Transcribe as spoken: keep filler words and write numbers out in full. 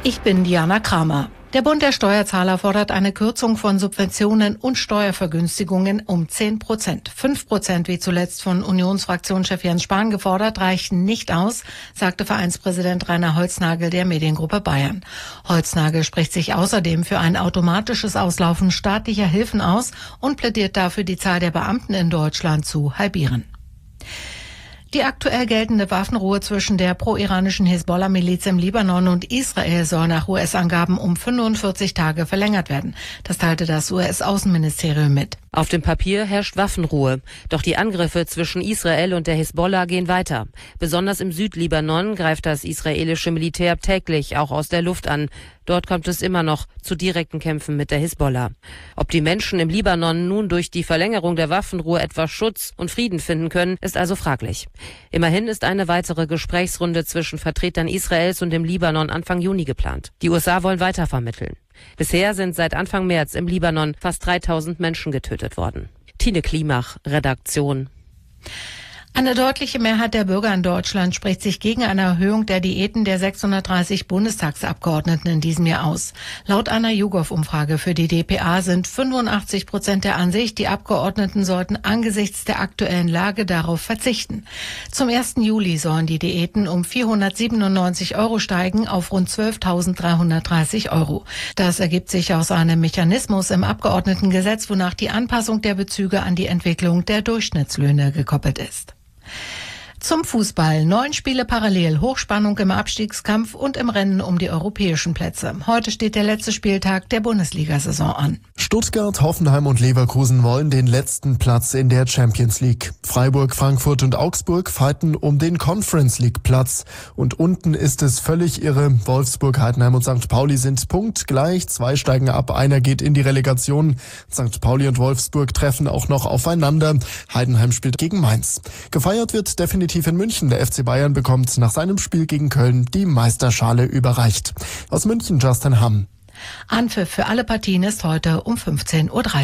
Ich bin Diana Kramer. Der Bund der Steuerzahler fordert eine Kürzung von Subventionen und Steuervergünstigungen um zehn Prozent. fünf Prozent, wie zuletzt von Unionsfraktionschef Jens Spahn gefordert, reichen nicht aus, sagte Vereinspräsident Rainer Holznagel der Mediengruppe Bayern. Holznagel spricht sich außerdem für ein automatisches Auslaufen staatlicher Hilfen aus und plädiert dafür, die Zahl der Beamten in Deutschland zu halbieren. Die aktuell geltende Waffenruhe zwischen der pro-iranischen Hisbollah-Miliz im Libanon und Israel soll nach U S-Angaben um fünfundvierzig Tage verlängert werden. Das teilte das U S-Außenministerium mit. Auf dem Papier herrscht Waffenruhe. Doch die Angriffe zwischen Israel und der Hisbollah gehen weiter. Besonders im Südlibanon greift das israelische Militär täglich auch aus der Luft an. Dort kommt es immer noch zu direkten Kämpfen mit der Hisbollah. Ob die Menschen im Libanon nun durch die Verlängerung der Waffenruhe etwas Schutz und Frieden finden können, ist also fraglich. Immerhin ist eine weitere Gesprächsrunde zwischen Vertretern Israels und dem Libanon Anfang Juni geplant. Die U S A wollen weiter vermitteln. Bisher sind seit Anfang März im Libanon fast dreitausend Menschen getötet worden. Tine Klimach, Redaktion. Eine deutliche Mehrheit der Bürger in Deutschland spricht sich gegen eine Erhöhung der Diäten der sechshundertdreißig Bundestagsabgeordneten in diesem Jahr aus. Laut einer YouGov-Umfrage für die D P A sind fünfundachtzig Prozent der Ansicht, die Abgeordneten sollten angesichts der aktuellen Lage darauf verzichten. Zum ersten Juli sollen die Diäten um vierhundertsiebenundneunzig Euro steigen auf rund zwölftausenddreihundertdreißig Euro. Das ergibt sich aus einem Mechanismus im Abgeordnetengesetz, wonach die Anpassung der Bezüge an die Entwicklung der Durchschnittslöhne gekoppelt ist. Zum Fußball. Neun Spiele parallel, Hochspannung im Abstiegskampf und im Rennen um die europäischen Plätze. Heute steht der letzte Spieltag der Bundesliga-Saison an. Stuttgart, Hoffenheim und Leverkusen wollen den letzten Platz in der Champions League. Freiburg, Frankfurt und Augsburg fighten um den Conference League Platz. Und unten ist es völlig irre. Wolfsburg, Heidenheim und Sankt Pauli sind punktgleich. Zwei steigen ab, einer geht in die Relegation. Sankt Pauli und Wolfsburg treffen auch noch aufeinander. Heidenheim spielt gegen Mainz. Gefeiert wird definitiv in München. Der F C Bayern bekommt nach seinem Spiel gegen Köln die Meisterschale überreicht. Aus München Justin Hamm. Anpfiff für alle Partien ist heute um fünfzehn Uhr dreißig.